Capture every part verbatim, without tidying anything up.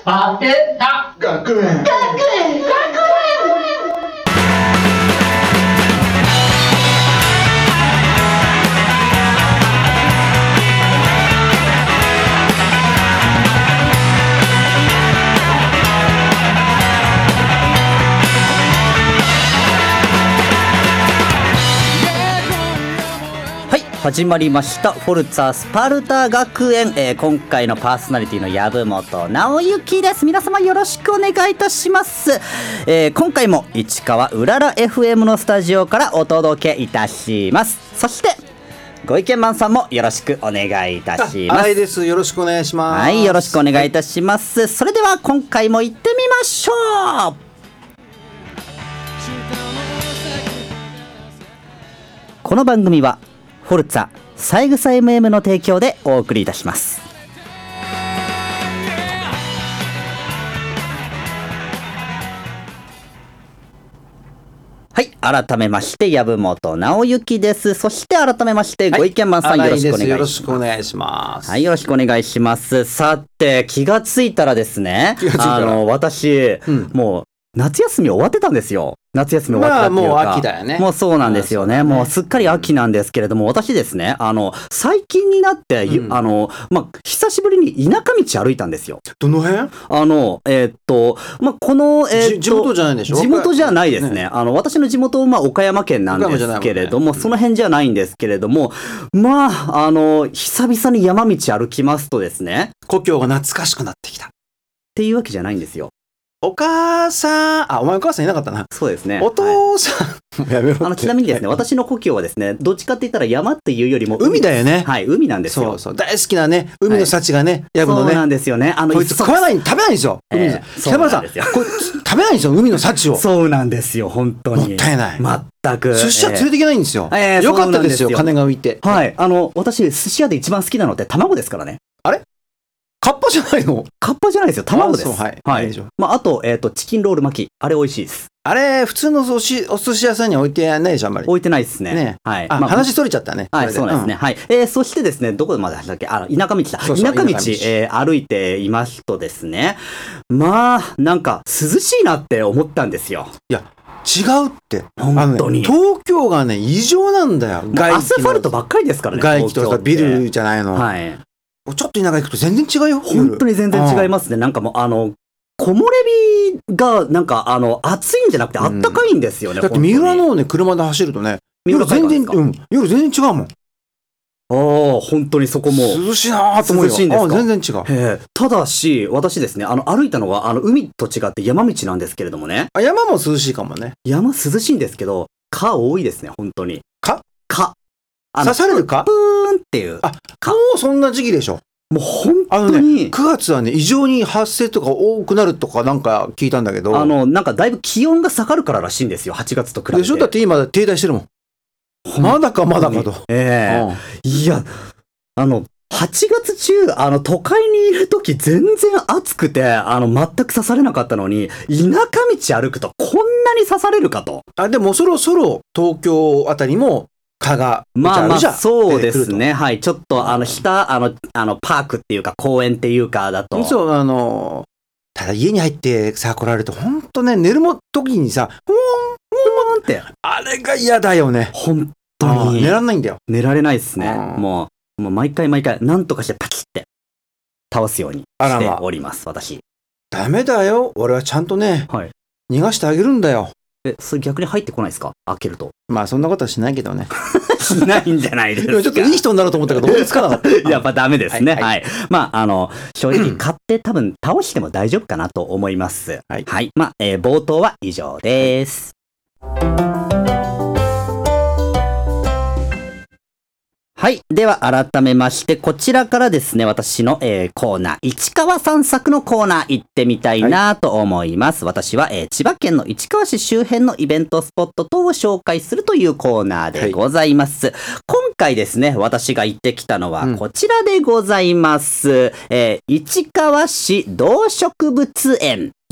当てた学園学園学園始まりましたフォルツァスパルタ学園、えー、今回のパーソナリティの籔本直之です。皆様よろしくお願いいたします、えー、今回も市川うらら エフエム のスタジオからお届けいたします。そしてご意見マンさんもよろしくお願いいたします。 はいです、よろしくお願いします。 はい、よろしくお願いいたします、はい、それでは今回も行ってみましょう。この番組はフォルツァ三枝 エムエム の提供でお送りいたします。はい、改めまして籔本直之です。そして改めましてご意見マンさん、はい、よろしくお願いします。 よろしくお願いします。 はい、よろしくお願いします。さて気がついたらですね、あの私、うん、もう夏休み終わってたんですよ。夏休み終わったっていうか、 まあ、もう秋だよね。 もうそうなんですよね。もうすっかり秋なんですけれども、私ですね、あの最近になって、うん、あのまあ久しぶりに田舎道歩いたんですよ。 どの辺？ あのえー、っとまあこの、えー、っと地元じゃないでしょ？ 地元じゃないですね。ね、あの私の地元はまあ岡山県なんですけれども、ね、その辺じゃないんですけれども、まああの久々に山道歩きますとですね、 故郷が懐かしくなってきたっていうわけじゃないんですよ。 お母さん、あ、お前お母さんいなかったな。 そうですね。 お父さん、はい、やめろ。 あのちなみにですね、私の故郷はですね、どっちかって言ったら山っていうよりも海, 海だよね。 はい、海なんですよ。 そうそう、大好きなね、海の幸がね、ヤブ、はい、のね。 そうなんですよね。あのこいつ食わない、食べないんですよ。 えー、 北村さん、こいつ食べないんですよ、海の幸を。 そうなんですよ、本当に。 もったいない。 全く。 寿司屋連れていけないんですよ。 えー、 よかったですよ、金が浮いて。 はい、あの私寿司屋で一番好きなのって卵ですからね。 あれ？カッパじゃないの？ カッパじゃないですよ、卵です。 はい。 はい。まあ、あと、えっと、チキンロール巻き。あれ美味しいです。 あれ、普通のおしお寿司屋さんに置いてないでしょ、あんまり。 置いてないですね。 ね。 はい。 あ、まあ、話それちゃったね。 はい、そうなんですね。うん、はい。えー、そしてですね、どこまでだっけ、あの、田舎道だ。そうそう、田舎道、田舎道えー、歩いていますとですね、まあ、なんか、涼しいなって思ったんですよ。 いや、違うって。 本当に。 ね、東京がね、異常なんだよ。 アスファルトばっかりですからね。 外気とかビルじゃないの。 はい。 ちょっと田舎行くと全然違うよ。 本当に全然違いますね。なんかもうあの木漏れ日がなんかあの暑いんじゃなくてあったかいんですよね。 うん、だって三浦のね車で走るとね、夜全然うん夜全然違うもん。ああ、本当にそこも涼しいなーと思うよ。 涼しいんですか？ あ、全然違う。 へえ。ただし私ですね、あの歩いたのはあの海と違って山道なんですけれどもね。 あ、山も涼しいかもね。 山涼しいんですけど蚊多いですね、本当に。 蚊？ 蚊。 刺される蚊？ プーンっていう。 あ、もうそんな時期でしょ。 もう本当に、 ね、くがつはね異常に発生とか多くなるとかなんか聞いたんだけど、 あのなんかだいぶ気温が下がるかららしいんですよ、はちがつと比べて。 でしょ？だって今停滞してるもん。まだかまだかと。 ええーうん、いやあのはちがつ中あの都会にいる時全然暑くてあの全く刺されなかったのに田舎道歩くとこんなに刺されるかと。 あ、でもそろそろ東京あたりも蚊がまあまあそうですね。はい、ちょっとあの下あのあのパークっていうか公園っていうかだと、 そう、あのただ家に入ってさ来られると本当ね、寝るも時にさほーんほーんってあれが嫌だよね。 本当に寝られないんだよ。 寝られないですね。もうもう毎回毎回なんとかしてパキって倒すようにしております、私。 ダメだよ、俺はちゃんとね、はい、逃がしてあげるんだよ。 え、それ逆に入ってこないですか？開けると。 まあそんなことはしないけどね。 しないんじゃないですか。 ちょっといい人になろうと思ったけど思いつかなかった。 やっぱダメですね。はい、はいはい。まああの正直買って多分倒しても大丈夫かなと思います。はい。はい、まあ、えー、冒頭は以上です。はい。では改めましてこちらからですね、私の、えー、コーナー市川散策のコーナー行ってみたいなと思います。はい、私は、えー、千葉県の市川市周辺のイベントスポット等を紹介するというコーナーでございます。はい、今回ですね、私が行ってきたのはこちらでございます。うん、えー、市川市動植物園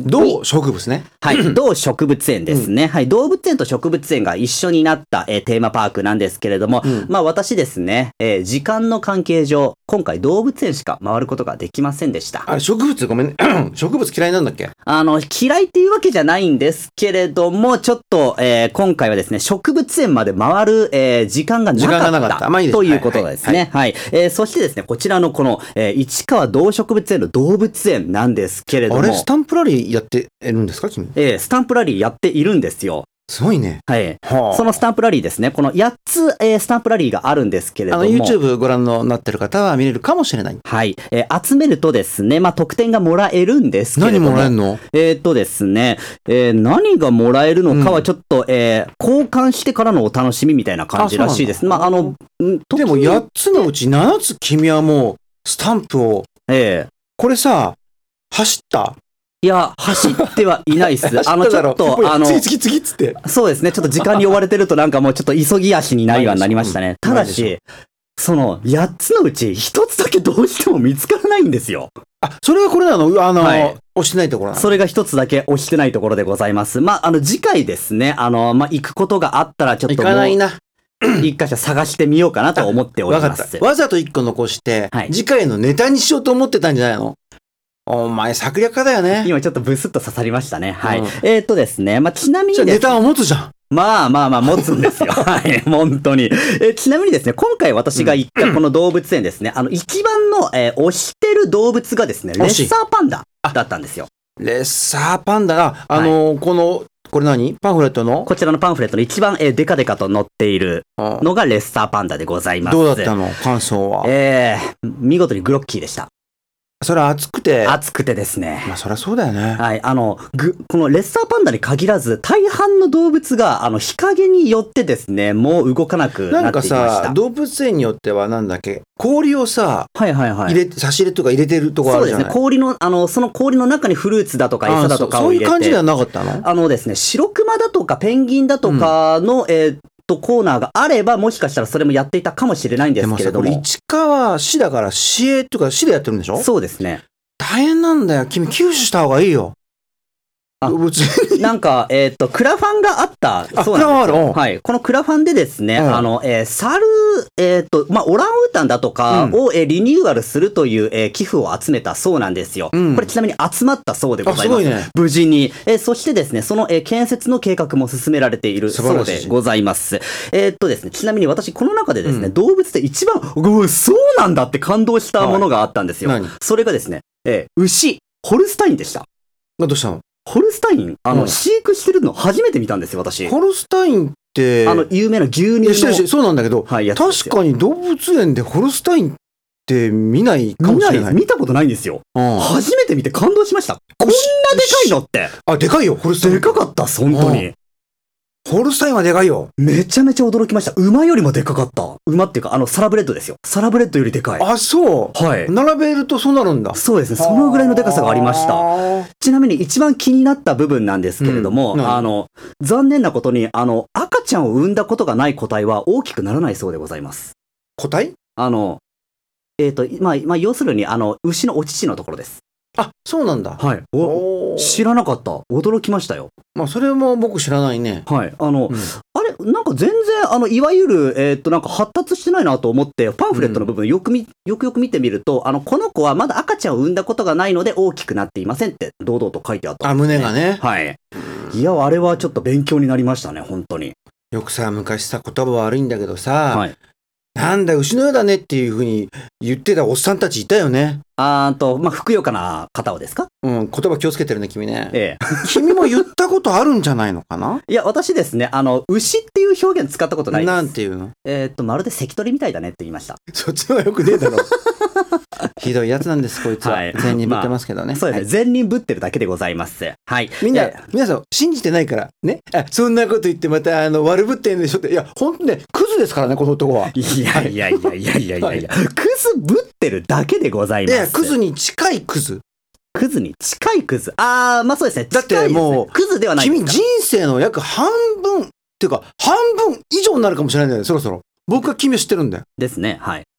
動植物ね。 はい、動植物園ですね、うん、はい、動物園と植物園が一緒になった、えー、テーマパークなんですけれども、うん、まあ私ですね、えー、時間の関係上今回動物園しか回ることができませんでした。 あれ植物ごめんね植物嫌いなんだっけ？ あの嫌いっていうわけじゃないんですけれども、ちょっと、えー、今回はですね植物園まで回る、えー、時間がなかった、時間がなかった、まあいいです、ということですね。はい、はいはい、えー、そしてですねこちらのこの、えー、市川動植物園の動物園なんですけれども、 あれスタンプラリーやってるんですか君？ えー、スタンプラリーやっているんですよ。 すごいね。 はい。はあ、そのスタンプラリーですね。このやっつ、えー、スタンプラリーがあるんですけれども。 あの、YouTube ご覧になってる方は見れるかもしれない。 はい。えー、集めるとですね、まあ、得点がもらえるんですけれども。 何もらえるの？ えー、っとですね、えー、何がもらえるのかはちょっと、うん、えー、交換してからのお楽しみみたいな感じらしいです。まあ、あの、 でもやっつのうちななつ君はもう、スタンプを。ええー。これさ、走った？ いや、走ってはいないっす。あの、ちょっと、あの、 次々次っつって。 そうですね。ちょっと時間に追われてるとなんかもうちょっと急ぎ足になるようになりましたね。ただし、その、やっつのうちひとつだけどうしても見つからないんですよ。 あ、それがこれなの？あの、はい、押してないところなの？ それが一つだけ押してないところでございます。まあ、あの、次回ですね、あの、まあ、行くことがあったらちょっともう。 行かないな。 一箇所探してみようかなと思っております。 わかった。わざと一個残して、はい、次回のネタにしようと思ってたんじゃないの？お前策略家だよね。 今ちょっとブスッと刺さりましたね。はい。うん、えー、っとですね、まあ、ちなみに、ね。 ネタを持つじゃん。 まあまあまあ持つんですよ。はい。本当に。えちなみにですね、今回私が行ったこの動物園ですね、うん、あの、一番の、えー、推してる動物がですね、レッサーパンダだったんですよ。 レッサーパンダが、あのーはい、この、これ何？パンフレットの？ こちらのパンフレットの一番、えー、デカデカと載っているのがレッサーパンダでございます。 どうだったの？感想は。 えー、見事にグロッキーでした。 それは熱くて。 熱くてですね。 まあそりゃそうだよね。 はい。あの、ぐ、このレッサーパンダに限らず、大半の動物が、あの、日陰によってですね、もう動かなくなっていました。 なんかさ、動物園によってはなんだっけ、氷をさ、 はいはいはい。 入れ、差し入れとか入れてるとこあるじゃない？ そうですね。氷の、あの、その氷の中にフルーツだとか餌だとかを入れて。 そういう感じではなかったの？ あのですね、白熊だとかペンギンだとかの、うん、えーコーナーがあればもしかしたらそれもやっていたかもしれないんですけれども。 でもさ、これ市川市だから市営とか市でやってるんでしょ？ そうですね。 大変なんだよ。君、吸収した方がいいよ。 あ、なんか、えっと、クラファンがあった。そうなんですよ。はい。このクラファンでですね、うん、あの、えー、猿、えっと、まあ、オランウータンだとかを、うん、えー、リニューアルするという、えー、寄付を集めたそうなんですよ。うん、これちなみに集まったそうでございます。すごいね。無事に。えー、そしてですね、その、えー、建設の計画も進められているそうでございます。えー、っとですね、ちなみに私、この中でですね、うん、動物で一番、うそうなんだって感動したものがあったんですよ。はい、それがですね、えー、牛、ホルスタインでした。 どうしたの？ ホルスタイン、あの、うん、飼育してるの初めて見たんですよ、私。 ホルスタインって、 あの、有名な牛乳の。いや、 してるしてる、そうなんだけど、はい、確かに動物園でホルスタインって見ないかもしれない。 見たことないんですよ。うん、初めて見て感動しました。こんなでかいのって。 あ、でかいよ、ホルスタイン。 でかかった、本当に。 ホルスタインはでかいよ。 めちゃめちゃ驚きました。馬よりもでかかった。馬っていうか、あの、サラブレッドですよ。サラブレッドよりでかい。 あ、そう。はい。並べるとそうなるんだ。 そうですね。そのぐらいのでかさがありました。ちなみに一番気になった部分なんですけれども、うん、あの、残念なことに、あの、赤ちゃんを産んだことがない個体は大きくならないそうでございます。 個体？ あの、えっと、まあ、まあ、要するに、あの、牛のお乳のところです。 あ、そうなんだ。 はい。お知らなかった。驚きましたよ。 まあ、それも僕知らないね。 はい。あの、うん、あれ、なんか全然、あの、いわゆる、えー、っと、なんか発達してないなと思って、パンフレットの部分よくみ、よくよく見てみると、あの、この子はまだ赤ちゃんを産んだことがないので大きくなっていませんって、堂々と書いてあった、ね。 あ、胸がね。 はい。いや、あれはちょっと勉強になりましたね、本当に。 よくさ、昔さ、言葉悪いんだけどさ、はい。なんだ、牛のようだねっていう風に言ってたおっさんたちいたよね。 あーと、まあ、ふくよかな方をですか？ うん、言葉気をつけてるね、君ね。ええ。君も言ったことあるんじゃないのかな？ いや、私ですね、あの、牛っていう表現使ったことないです。 なんていうの？ えー、っと、まるで関取みたいだねって言いました。 そっちはよくねえだろ。ひどいやつなんです、こいつは。はい、善人ぶってますけどね。まあ、 そうですね、はい、善人ぶってるだけでございます。はい。 みんな、皆さん、信じてないから、ね。あ、そんなこと言ってまた、あの、悪ぶってんでしょって。いや、ほんとね、クズですからね、この男は。 いやいやいやいやいやいやいや、はい、クズぶってるだけでございます。いや、 クズに近いクズ。 クズに近いクズ。あー、まあそうですね。 だってもう、 クズではないですか。 君人生の約半分、っていうか、半分以上になるかもしれないんだよね、そろそろ。僕は君を知ってるんだよ。 ですね、はい。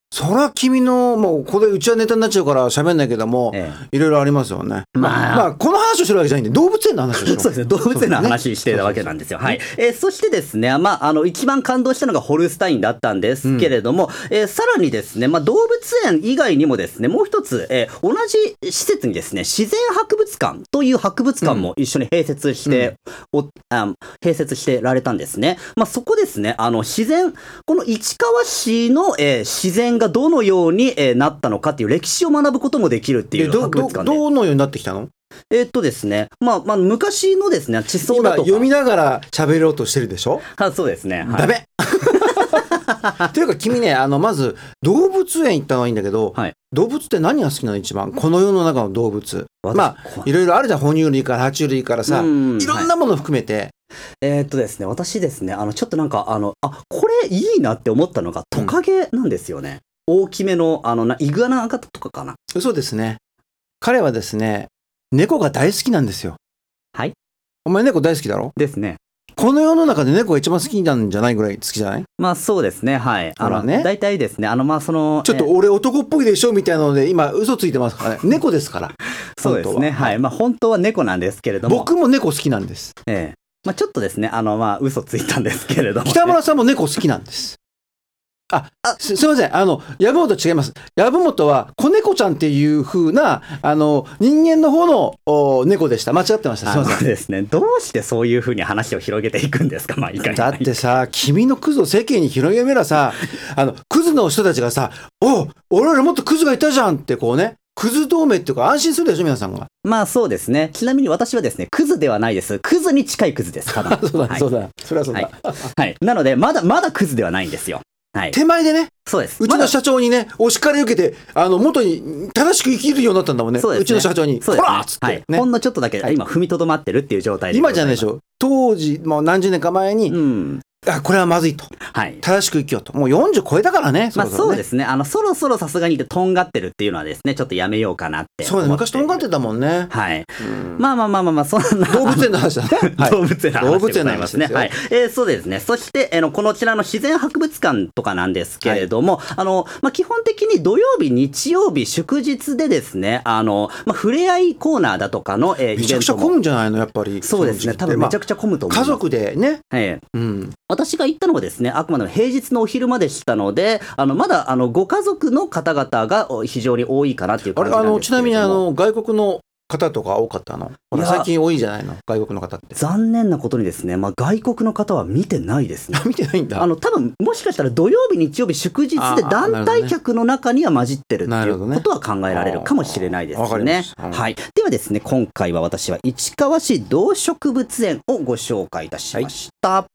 そら君のもうこれうちはネタになっちゃうから喋んないけども、 えいろいろありますよね。 まあまあこの話をしてるわけじゃないんで動物園の話をしよう。 そうですね、動物園の話してたわけなんですよ。はい。えーそしてですね、まあ、あの、一番感動したのがホルスタインだったんですけれども、えーさらにですね、まあ、動物園以外にもですね、もう一つ、えー同じ施設にですね、自然博物館という博物館も一緒に併設して、おあ併設してられたんですね。まあ、そこですね、あの、自然、この市川市の、えー自然がどのように、えーなったのかっていう歴史を学ぶこともできるっていうえどど博物館で。 どのようになってきたの？ えーっとですね、まあ、まあ、昔のですね、地層だとか。 今読みながら喋ろうとしてるでしょ。 あ、そうですね。はい、 ダメというか君ね、あのまず動物園行ったのはいいんだけど、 はい、 動物って何が好きなの？一番この世の中の動物。まあいろいろあるじゃん。哺乳類から爬虫類からさ、いろんなもの含めて、 はい、えー、っとですね、私ですね、あのちょっとなんかあのあこれいいなって思ったのがトカゲなんですよね。うん、大きめのあのなイグアナ型とかかな。 そうですね。彼はですね、猫が大好きなんですよ。 はい。 お前猫大好きだろ？ ですね。 この世の中で猫が一番好きなんじゃないぐらい好きじゃない？ まあそうですね、はい。 あのね、 大体ですね、あのまあそのちょっと俺男っぽいでしょみたいなので今嘘ついてますからね。猫ですから。 そうですね、はい。まあ本当は猫なんですけれども、 僕も猫好きなんです。 ええ、まあちょっとですね、あのまあ嘘ついたんですけれども、ね、 北村さんも猫好きなんです。あ、あす、すみません。あの、籔本違います。籔本は、子猫ちゃんっていう風な、あの、人間の方のお猫でした。間違ってました。すみません。 ですね。どうしてそういう風に話を広げていくんですか、まあ、いかに。 だってさ、君のクズを世間に広げめらさ、あの、クズの人たちがさ、お俺らもっとクズがいたじゃんってこうね、クズ同盟っていうか安心するでしょ、皆さんが。 まあそうですね。ちなみに私はですね、クズではないです。クズに近いクズです。ただそうだ、はい、そうだ。それはそうだ。 はい。はい。なので、まだ、まだクズではないんですよ。はい、 手前でね、 そうです。 うちの社長にね、お叱り受けて、あの元に正しく生きるようになったんだもんね。うねうちの社長に、 そうですね、 ほらっつって、 はいね、ほんのちょっとだけ、今踏みとどまってるっていう状態で。 今じゃないでしょ。当時、もう何十年か前に、うん、あこれはまずいと、はい、正しく生きようと。もうよんじゅう超えたからね。 まあそうですね。あのそろそろさすがにとんがってるっていうのはですね、ちょっとやめようかなって。 そうね、昔とんがってたもんね。 はい。うん、まあまあまあまあまあ、そんな動物園の話だね。 はい、動物園の話でございますね。はい。えー、そうですね。そして、えー、のこのちらの自然博物館とかなんですけれども、はい、あのまあ基本的に土曜日、日曜日、祝日でですね、あのまあ触れ合いコーナーだとかの、えー、イベントもめちゃくちゃ混むんじゃないのやっぱり。 そうですね。多分めちゃくちゃ混むと思います。 家族でね。 えー、うん。私が行ったのはですね、あくまでも平日のお昼間でしたので、あのまだあのご家族の方々が非常に多いかなっていう感じなんですけれども。あれ、あのちなみにあの外国の方とか多かったの？最近多いじゃないの、外国の方って。 残念なことにですね、まあ、外国の方は見てないですね。 見てないんだ。 あの多分もしかしたら土曜日、日曜日、祝日で団体客の中には混じってるっていうことは考えられるかもしれないですね。はい。ではですね、今回は私は市川市動植物園をご紹介いたしました。はい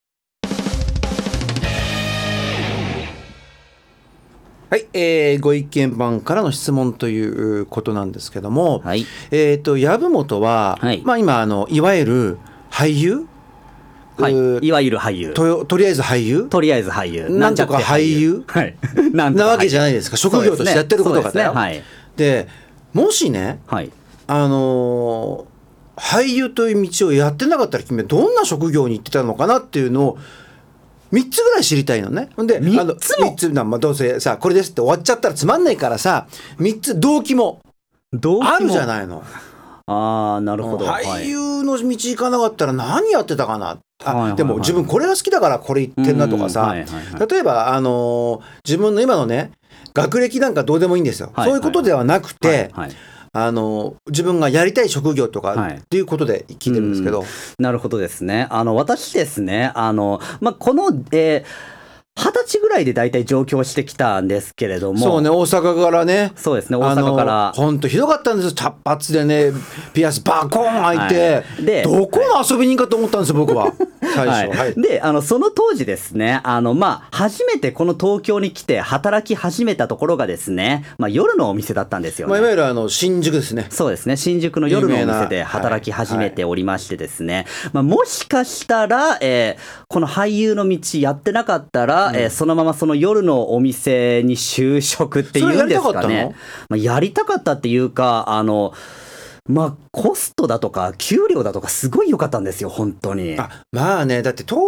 はい、えー、ご意見番からの質問ということなんですけども、はい、えっ、ー、と籔本は、はい、まあ今あのいわゆる俳優、 はい、いわゆる俳優と、とりあえず俳優、 とりあえず俳優、 なんとか俳優、はい、なわけじゃないですか。職業としてやってることがだよ。で、ねはい、でもしね、はい、あのー、俳優という道をやってなかったら君はどんな職業に行ってたのかなっていうのをみっつぐらい知りたいのね。で、 みっつもみっつな、まあ、どうせさこれですって終わっちゃったらつまんないからさ、みっつ動機もあるじゃないの。 ああ、なるほど。 俳優の道行かなかったら何やってたかな。あ、はいはいはい、でも自分これが好きだからこれ言ってるなとかさ、はいはいはい、例えばあのー、自分の今のね学歴なんかどうでもいいんですよ、はいはいはい、そういうことではなくて、はいはい、あの自分がやりたい職業とかっていうことで聞いてるんですけど、 はい、なるほどですね。あの私ですね、あの、まあ、この、えー二十歳ぐらいで大体上京してきたんですけれども。 そうね、大阪からね。 そうですね、大阪から。 ほんとひどかったんですよ。茶髪でね、ピアスバコーン開いて、はい、でどこの遊び人かと思ったんですよ、僕は。最初。 はいはい、で、あの、その当時ですね、あの、まあ、初めてこの東京に来て働き始めたところがですね、まあ、夜のお店だったんですよね。 まあ、いわゆるあの、新宿ですね。 そうですね、新宿の夜のお店で働き始めておりましてですね、はいはい、まあ、もしかしたら、えー、この俳優の道やってなかったら、うん、えー、そのままその夜のお店に就職っていうんですかね。まあ、やりたかったっていうか、あの、まあ、コストだとか給料だとかすごい良かったんですよ、本当に。 あ、まあね、だって当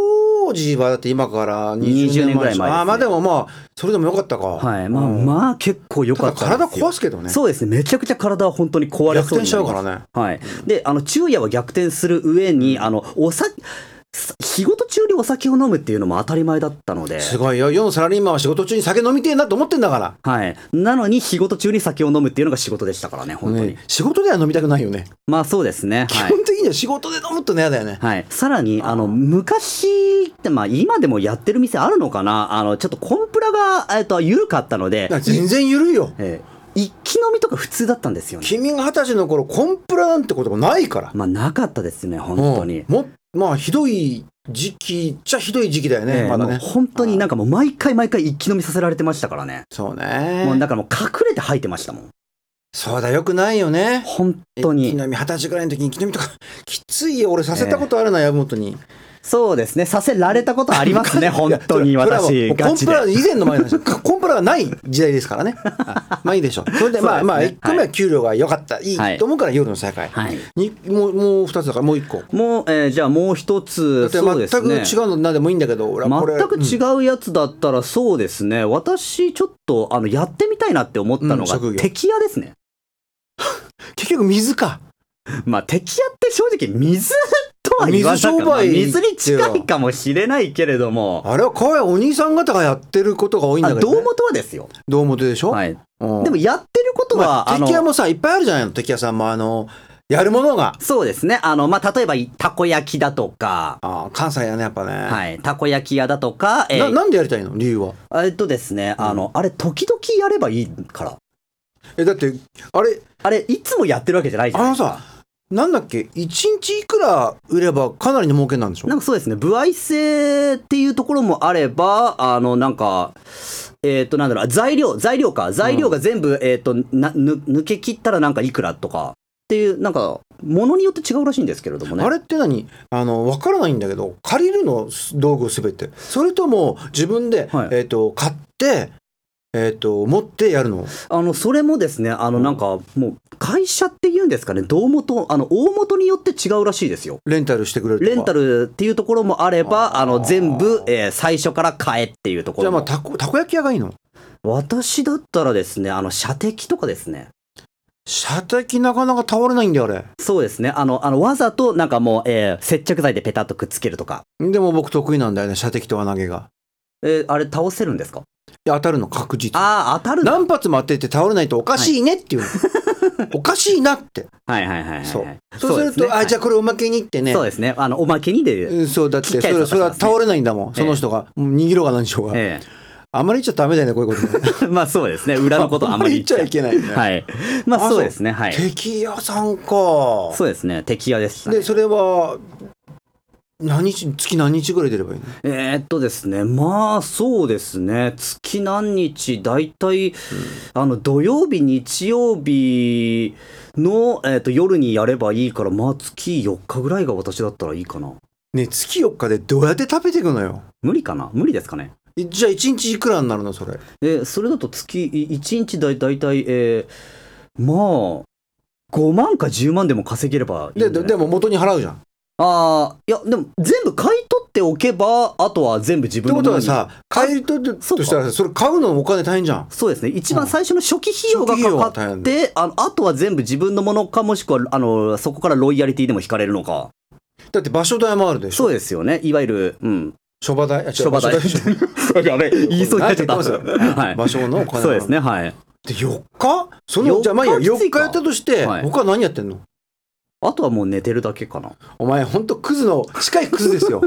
当時はだって今からにじゅうねんまえにじゅうねんぐらい前ですね。 あまあでもまあそれでもよかったか。 はい、まあ、 うん、 まあ結構良かったんですよ。 ただ体壊すけどね。 そうですね、めちゃくちゃ体は本当に壊れそうになります。 逆転しちゃうからね。 はい。で、あの昼夜は逆転する上に、あのお酒仕事中にお酒を飲むっていうのも当たり前だったので。 すごいよ。世のサラリーマンは仕事中に酒飲みてえなと思ってんだから。 はい。なのに仕事中に酒を飲むっていうのが仕事でしたからね、本当に。 ね、仕事では飲みたくないよね。 まあそうですね。 基本的には仕事で飲むとね、嫌だよね。 はい。さらに、あの、昔って、まあ今でもやってる店あるのかな、あの、ちょっとコンプラが、えっと、緩かったので。 全然緩いよ。 えー一気飲みとか普通だったんですよね。 君が二十歳の頃コンプラなんてこともないから。 まあなかったですね、本当に。 うん、もまあひどい時期じゃひどい時期だよね、 えー、 まだね。 本当になんかもう毎回毎回一気飲みさせられてましたからね。 そうね。 もうだからもう隠れて吐いてましたもん。 そうだ、よくないよね。 本当に。 一気飲み二十歳ぐらいの時に一気飲みとかきついよ。俺させたことあるな、籔本に。 そうですね、させられたことありますね、本当に私ガチで。 コンプラ以前の前なんですよ。コンプラがない時代ですからね。まあいいでしょう。それでまあまあいっこめは給料が良かった、いいと思うから夜の再開。 はい。 にもうもう二つだからもう一個。 もう、えー、じゃあもう一つ。 だって全く違うのなんでもいいんだけど、俺はこれ全く違うやつだったらそうですね。私ちょっとあのやってみたいなって思ったのが敵屋ですね。 結局水か。 まあ敵屋って正直水とは言わなかった。水商売、水に近いかもしれないけれども、 あれは可愛いお兄さん方がやってることが多いんだけど、ね、 堂本はですよ。 堂本でしょ。 はい。うん、でもやってることは、 まあ、敵屋もさいっぱいあるじゃないの。敵屋さんもあのやるものが。 そうですね。あのまあ例えばたこ焼きだとか。 ああ関西やねやっぱね。 はい。たこ焼き屋だとか。 えー、ななんでやりたいの理由は。 えっとですね、あの、うん、あれ時々やればいいから。 えだってあれあれいつもやってるわけじゃないじゃないですか。 あのさ。なんだっけいちにちいくら売ればかなりの儲けなんでしょ。 なんかそうですね、歩合制っていうところもあれば、あのなんかえっ、ー、となんだろう、材料材料か材料が全部、うん、えっ、ー、となぬ抜け切ったらなんかいくらとかっていうなんかものによって違うらしいんですけれどもね。 あれって何あの分からないんだけど、借りるの道具すべて、それとも自分で、はい、えっ、ー、と買ってえー、と持ってやるの。あのそれもですね、あのなんかもう会社っていうんですかね、堂本あの大元によって違うらしいですよ。 レンタルしてくれるとか。 レンタルっていうところもあれば、あの全部、えー、最初から買えっていうところも。 じゃあまあたこたこ焼き屋がいいの。 私だったらですね、あの射的とかですね。 射的なかなか倒れないんだよあれ。 そうですね、あのあのわざとなんかもう、えー、接着剤でペタッとくっつけるとか。 でも僕得意なんだよね、射的と輪投げが。 えー、あれ倒せるんですか。 いや当たるの確実。 ああ当たるの。 何発も当てて倒れないとおかしいねっていうの、はい、おかしいなって。 はいはいはいはい、はい、 そうそうすると、ね、あじゃあこれおまけにってね。 そうですね、あのおまけにで。 そうだってそれそれは倒れないんだもん、その人が、えー、逃げろが何しようが、えー、あんまり言っちゃダメだよねこういうことね。 まあそうですね、裏のことあんまり言っちゃいけないね。 はい。まあそうですね、はい。 敵屋さんか。 そうですね、敵屋でした、 ね。でそれは何日月何日ぐらい出ればいいの。 えー、っとですねまあそうですね、月何日だいたい、うん、あの土曜日日曜日の、えー、っと夜にやればいいから、まあ月よっかぐらいが私だったらいいかな。 ね、月よっかでどうやって食べていくのよ。 無理かな、無理ですかね。 じゃあいちにちいくらになるのそれ。 えー、それだと月いちにちだいたい、えー、まあごまんかじゅうまんでも稼げればいいんじゃない。 ででも元に払うじゃん。 ああ、いやでも全部買い取っておけば、あとは全部自分のものに。 ってことはさ、買い取るとしたらそれ買うのお金大変じゃん。 そうですね、一番最初の初期費用がかかって、うん、あのあとは全部自分のものか、もしくはあのそこからロイヤリティでも引かれるのか。 だって場所代もあるでしょ。 そうですよね、いわゆる、うん、 諸場代、 諸場代あれ言いそうになっちゃった。 はい、場所のお金。 そうですね、はい。 でよっかそのじゃあまあいいやよっかやったとして、はい、他は何やってんの。 あとはもう寝てるだけかな。 お前ほんとクズの近いクズですよ。うん、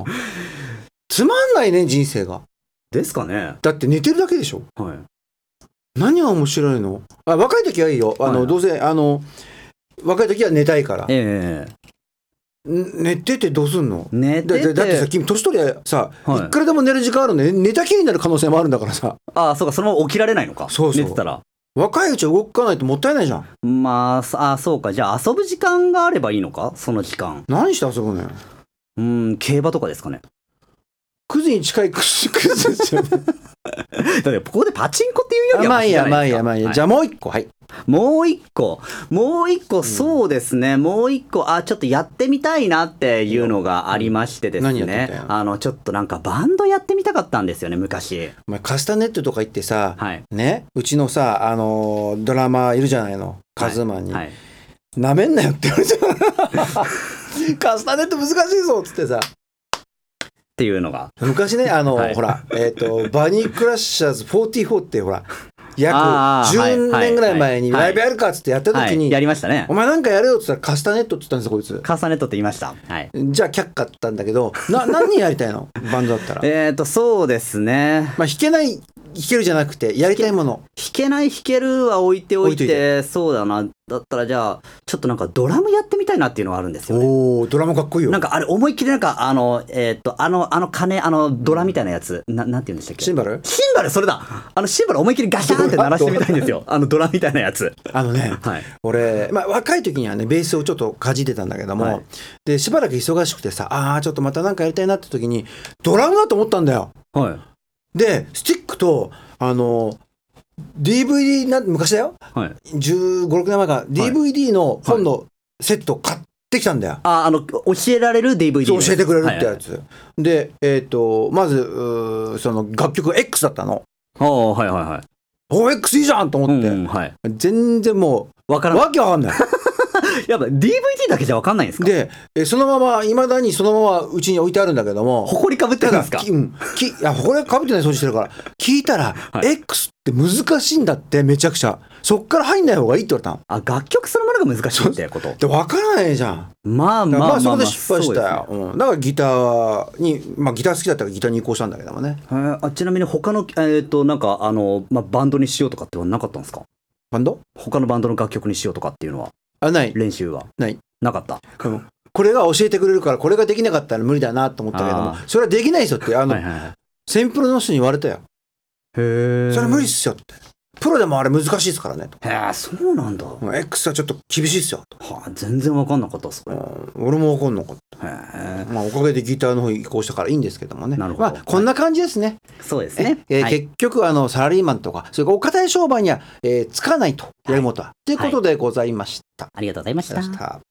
つまんないね人生が。 ですかね。 だって寝てるだけでしょ。 はい。 何が面白いの。あ若い時はいいよ。あの、はい、どうせあの若い時は寝たいから。ええー。寝ててどうすんの。 寝ててだってさ君年取りゃさ、はい、いくらでも寝る時間あるのね。寝たきりになる可能性もあるんだからさ。 ああそうか、そのまま起きられないのか。 そうそう、 寝てたら。 若いうちは動かないともったいないじゃん。 まあ、あそうか、じゃあ遊ぶ時間があればいいのか、その時間。 何して遊ぶのよ。 うん、競馬とかですかね。 クズに近いクズクズですよね。 だってここでパチンコっていうよりはまあいいや、まあいいや、 マシじゃないですか。 まあいいや。 はいじゃあもう一個、はい。 もう一個、もう一個、そうですね、もう一個、あ、ちょっとやってみたいなっていうのがありましてです何やってねみたい、 あの、ちょっとなんかバンドやってみたかったんですよね、昔。 お前カスタネットとか行ってさ、 はい。 ね、うちのさ、あのードラマーいるじゃないの、カズマンに。 はい。 なめんなよって言われちゃう。カスタネット難しいぞっつってさ。 っていうのが。 昔ね、あの、 はいほら、えっ、と、バニークラッシャーズよんじゅうよんってほら、約あーじゅうねんぐらい前にはいライブやるかっつってやった時に、 はい、やりましたねお。前なんかやれよっつったらカスタネットって言ったんですよ、こいつ。 カスタネットって言いました。はい。 じゃあ却下ったんだけど、な、何やりたいのバンドだったら。 えっと、そうですね。 まあ弾けない、弾けるじゃなくて、やりたいもの。 弾けない弾けるは置いておいて、 置いといてそうだな。だったらじゃあ、ちょっとなんかドラムやってみたいなっていうのがあるんですよね。 おー、ドラマかっこいいよ。 なんかあれ思いっきりなんかあの、えーっと、あの、あの鐘、あのドラみたいなやつ、ななんて言うんでしたっけ？ シンバルシンバル、それだ。あのシンバル思いっきりガシャーンって鳴らしてみたいんですよ。あのドラみたいなやつ。 あのね、 はい。 俺、まあ、若い時にはねベースをちょっとかじってたんだけども、 はいでしばらく忙しくてさ、ああちょっとまたなんかやりたいなって時にドラムだと思ったんだよ。 はい。 でスティックとあの ディーブイディー なん昔だよ、 はい。 じゅうご、ろくねんまえか ディーブイディー の本のセット買ってきたんだよ。 あ、あの、教えられる ディーブイディーそう教えてくれるってやつ、 はいはいでえっ、とまずうーその楽曲 X だったの。 おー、はいはいはい。 おー X いいじゃんと思って、 うん、はい。 全然もうわからない。 わけわかんない。 やっぱ ディーブイディー だけじゃわかんないんですか？ でえそのままいまだにそのままうちに置いてあるんだけども、 ほこりかぶってるんですか？ きうんきいやこれかぶってない掃除してるから聞いたら、 はい X って難しいんだって。めちゃくちゃそっから入んない方がいいって言われたの。 あ、楽曲そのものが難しいってこと。 で分からないじゃん。 まあだからまあそまあまあまあ、 こで失敗したよ、 そうですねうん、だからギターにまあギター好きだったからギターに移行したんだけどもね。 へーあ、ちなみに他の、えっと、なんか、あの、まあ、バンドにしようとかってはなかったんですか？ バンド他のバンドの楽曲にしようとかっていうのは、 あない練習はない、 なかった。 うんこれが教えてくれるからこれができなかったら無理だなと思ったけども、 あーそれはできないですよってあの、 はいはいはい。 センプロの人に言われたよ。 へえ。 それ無理っすよって、プロでもあれ難しいですからねと。 へえ、そうなんだ。はうん X はちょっと厳しいっすよと、 あ、全然わかんなかったっす、これ。 うん俺も分かんなかった。 へえ。 まあ、おかげでギターの方に移行したからいいんですけどもね。 なるほどまあ、こんな感じですね。 そうですね。 えーはい、 結局あのサラリーマンとかそれからお堅い商売には、えーつかないとやるもとは、ということでございました。 ありがとうございました。 ありがとうございました。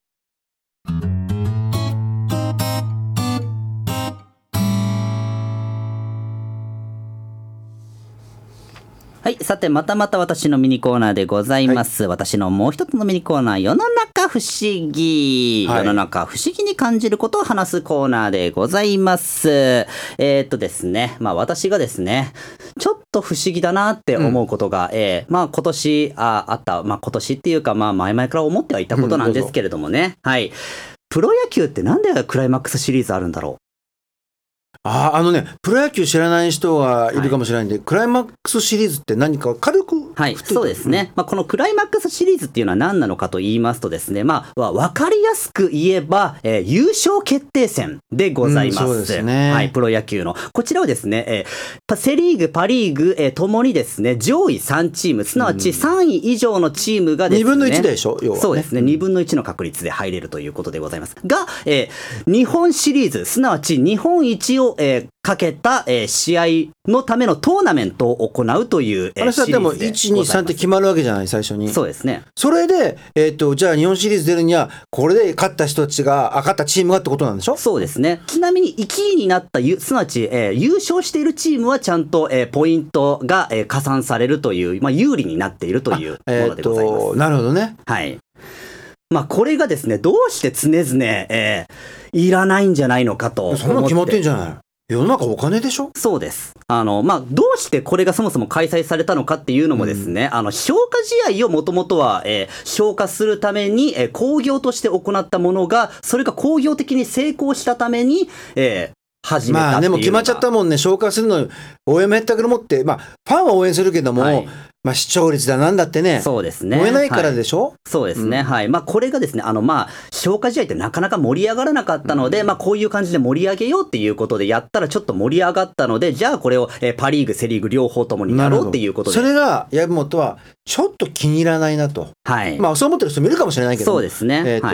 はい。さて、またまた私のミニコーナーでございます。私のもう一つのミニコーナー、世の中不思議。 はい世の中不思議に感じることを話すコーナーでございます。えーっとですね、まあ私がですね、ちょっと不思議だなって思うことが、えーまあ今年ああった、まあ今年っていうか、まあ前々から思ってはいたことなんですけれどもね。はい。プロ野球ってなんでクライマックスシリーズあるんだろう？ ああのねプロ野球知らない人がいるかもしれないんで、はい、クライマックスシリーズって何か軽くはい、そうですね、まあ、このクライマックスシリーズっていうのは何なのかと言いますとですね、まあ、分かりやすく言えば、えー優勝決定戦でございます。 うん、そうですね、 はい、プロ野球のこちらはですね、えー、セリーグパリーグ、えー、ともにですね上位さんチーム、すなわちさんい以上のチームがですね、 にぶんのいちでしょ、要はね、 そうですね、にぶんのいちの確率で入れるということでございますが、えー、日本シリーズ、すなわち日本一を、えー、かけた、えー、試合のためのトーナメントを行うという、えー、 あれさシリーズでございます。 でもいち、に、さんって決まるわけじゃない最初に。 そうですね。 それで、えー、とじゃあ日本シリーズ出るにはこれで勝った人たちがあ勝ったチームがってことなんでしょ。 そうですね。ちなみにいちいになったゆすなわち、えー、優勝しているチームはちゃんと、えー、ポイントが、えー、加算されるという、まあ、有利になっているというものでございます。 えー、となるほどね。 はい。まあこれがですね、どうして常々、えー、いらないんじゃないのかと思って。 そんな決まってんじゃない。世の中お金でしょ。 そうです。あの、まあ、どうしてこれがそもそも開催されたのかっていうのもですね、うん、あの、消化試合をもともとは、えー、消化するために、えー、興行として行ったものが、それが興行的に成功したために、えー、始めたっていうのが。 まあでも決まっちゃったもんね。消化するの応援もやったくるもって、まあファンは応援するけども、はい、まあ視聴率だなんだってね。 そうですね。 燃えないからでしょ。 はい、そうですね。うん、はい。まあこれがですね、あのまあ消化試合ってなかなか盛り上がらなかったので、うん、まあこういう感じで盛り上げようっていうことでやったらちょっと盛り上がったので、じゃあこれを、えー、パリーグ、セリーグ両方ともにやろうっていうことで。 それが藪本はちょっと気に入らないなと。 はい。 まあそう思ってる人もいるかもしれないけど。 そうですね。 えっと、 はい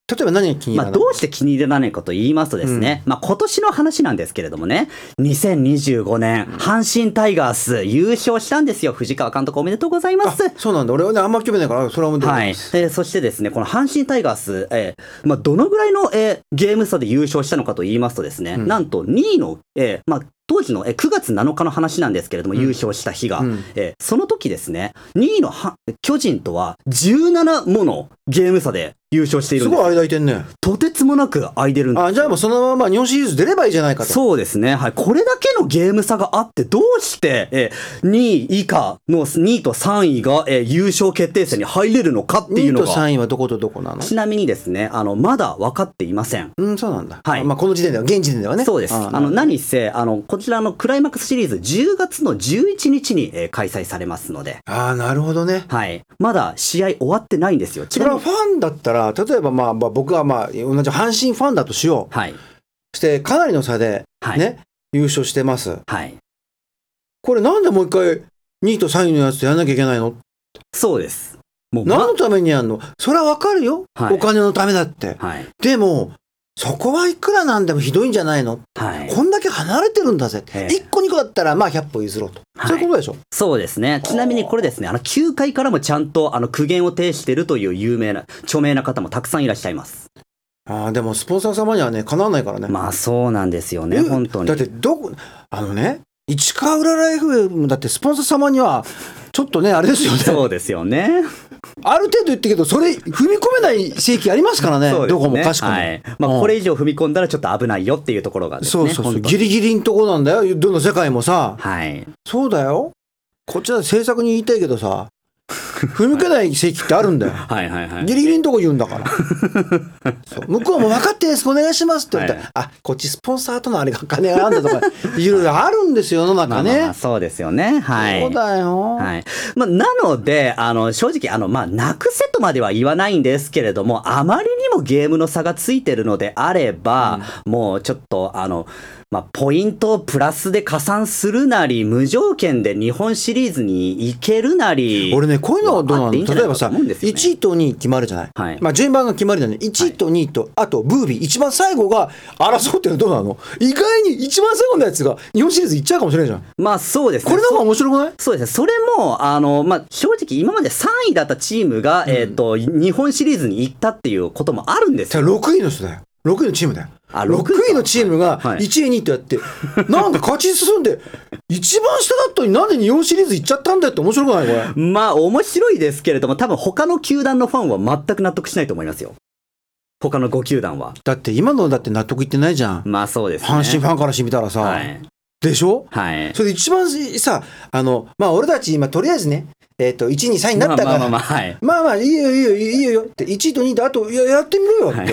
例えば何が気に入らない、 まあ、どうして気に入らないかと言いますとですね、うん、まあ、今年の話なんですけれどもね、にせんにじゅうごねん阪神タイガース優勝したんですよ。藤川監督おめでとうございます。 そうなんだ。俺はねあんまり興味ないからそれは思ってる、 はい。えー、そしてですね、この阪神タイガース、えーまあ、どのぐらいの、えー、ゲーム差で優勝したのかと言いますとですね、うん、なんとにいの、えーまあ当時のくがつなのかの話なんですけれども、うん、優勝した日が、うん、えー、その時ですね、にいのは巨人とはじゅうななものゲーム差で優勝しているんです。 すごい間空いてんね。 とてつもなく空いてるんです。 あ、じゃあもうそのまま日本シリーズ出ればいいじゃないかと。 そうですね、はい。これだけのゲーム差があってどうして、えー、にい以下のにいとさんいが、えー、優勝決定戦に入れるのかっていうのが。 にいとさんいはどことどこなの？ ちなみにですね、あのまだ分かっていません。 うん、そうなんだ。 はい。 まあこの時点では現時点ではね。 そうです。ああの何せあのこちらのクライマックスシリーズじゅうがつのじゅういちにちに、えー、開催されますので。 ああ、なるほどね。 はい。まだ試合終わってないんですよ。 それはファンだったら、例えばまあ、まあ、僕はまあ同じ阪神ファンだとしよう。はい。してかなりの差でね、はい、優勝してます。はい。これなんでもう一回にいとさんいのやつとやんなきゃいけないの？ そうです。 もう何のためにやんの？それはわかるよ。はい、お金のためだって。はい。でもそこはいくらなんでもひどいんじゃないの？はい。こんだけ離れてるんだぜ。いっこにこだったらまあひゃっぽ譲ろうと。はい、そういうことでしょ？ そうですね。ちなみにこれですね、あのきゅうかいからもちゃんとあの苦言を呈しているという有名な著名な方もたくさんいらっしゃいます。 ああ、でもスポンサー様にはねかなわないからね。 まあそうなんですよね、本当に。 だってどこあのね、市川うらら エフエム だってスポンサー様にはちょっとねあれですよね。 そうですよね。 ある程度言ってるけどそれ踏み込めない正規ありますからね。どこもかしこも。はい。 まあこれ以上踏み込んだらちょっと危ないよっていうところがですね。 そうそうそう。ギリギリのとこなんだよ。どの世界もさ。はい。そうだよ。こっちは政策に言いたいけどさ。踏み込めない正規ってあるんだよ。はいはいはい。ギリギリのとこ言うんだから。そう向こうも分かってですお願いしますって言ったら、はい、あ、こっちスポンサーとのあれが金があるんだとかいろいろあるんですよ世の中ね。まあまあまあそうですよね。はい。 そうだよ。 はい。まあなのであの正直あのまあなくせとまでは言わないんですけれども、あまりにもゲームの差がついてるのであれば、うん、もうちょっとあの。まあ、ポイントをプラスで加算するなり無条件で日本シリーズに行けるなり。 俺ねこういうのはどうなの？例えばさ、ね、いちいとにい決まるじゃない、はい、まあ順番が決まるじゃない。いちいとにいと、はい、あとブービー一番最後が争うっていうのはどうなの？意外に一番最後のやつが日本シリーズ行っちゃうかもしれないじゃん。まあそうですね。これの方が面白くない？ そうですね。それもあの、まあ、正直今までさんいだったチームが、うん、えーと日本シリーズに行ったっていうこともあるんですよ。 ろくいの人だよ。ろくいのチームだよ。あろくいのチームがいちいにいってやって、はい、なんで勝ち進んで一番下だったのになんで日本シリーズ行っちゃったんだよって面白くないこれ？ まあ面白いですけれども多分他の球団のファンは全く納得しないと思いますよ。他のご球団は。 だって今のだって納得いってないじゃん。 まあそうですね。 阪神ファンからしてみたらさ、はい、でしょ？はい。それで一番さあのまあ俺たち今とりあえずねえっといちいにさんいになったからまあまあまあ、はい、まあまあいいよいいよいいよよっていちいとにいであとややってみろよって、はい、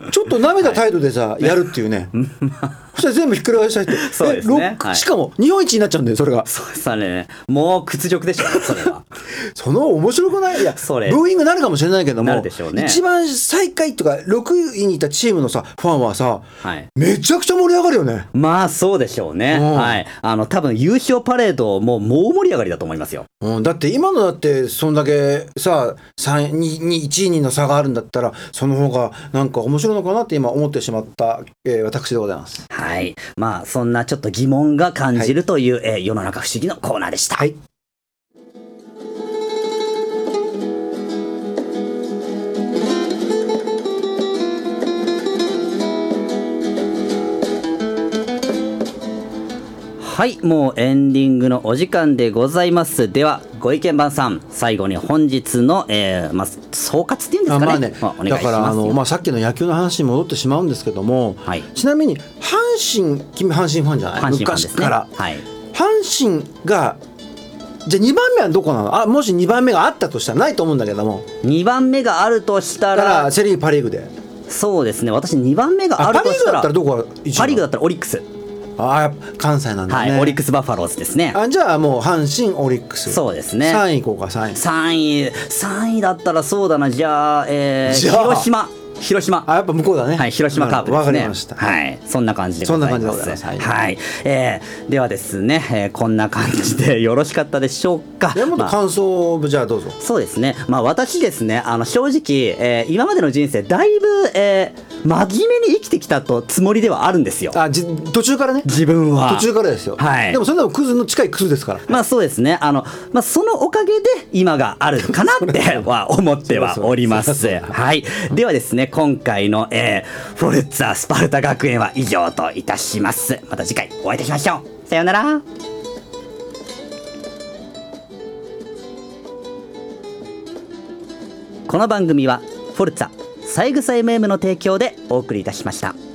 ちょっと舐めた態度でさ、はい、やるっていうねそしたら全部ひっくり返したいってそうですね、はい、しかも日本一になっちゃうんだよそれが。 そうですね。もう屈辱でしょそれはその面白くない？いやそれブーイングなるかもしれないけども、ね、一番最下位とかろくいにいたチームのさファンはさ、はい、めちゃくちゃ盛り上がるよね。 まあそうでしょうね、うん、はい。あの多分優勝パレードももう盛り上がりだと思いますよ、 うん、だって今のだってそんだけさいちいにの差があるんだったらその方がなんか面白いのかなって今思ってしまった、えー、私でございます。 はい。まあそんなちょっと疑問が感じるという、はい、えー、世の中不思議のコーナーでした。はい。はい、もうエンディングのお時間でございます。ではご意見番さん、最後に本日の、えーまあ、総括っていうんですかね。まあね、まあ、お願いします。だからあの、まあ、 さっきの野球の話に戻ってしまうんですけども、はい、ちなみに阪神君阪神ファンじゃない？阪神ファンですね、昔から、はい、阪神がじゃあにばんめはどこなの？あ、もしにばんめがあったとしたらないと思うんだけども、 にばんめがあるとしたら、 だからセリーグパリーグで。 そうですね。私にばんめがあるとしたら、 パリーグだったらどこが一番？ パリーグだったらオリックス。 ああ関西なんだね、 はい、オリックスバファローズですね。 あじゃあもう阪神オリックス。 そうですね。 さんいいこうか。さんいさんいさんいだったらそうだな。じゃあ、えー、じゃあ広島広島。 あ、やっぱ向こうだね。 はい、広島カープですね。 わかりました。 はい、そんな感じでございます。 そんな感じでございます。 はい、はい、えー、ではですね、えー、こんな感じでよろしかったでしょうか。 でもっと感想を、まあ、じゃあどうぞ。 そうですね。まあ私ですね、あの正直、えー、今までの人生だいぶ、えー、真面目に生きてきたとつもりではあるんですよ。 あ、じ途中からね。 自分は途中からですよ。 はい。 でもそれでもクズの近いクズですから。 まあそうですね。あのまあそのおかげで今があるかなっては思ってはおります。はい。ではですね、今回の、えー、フォルツァスパルタ学園は以上といたします。また次回お会いいたしましょう。さようなら。この番組はフォルツァ三枝 エムエム の提供でお送りいたしました。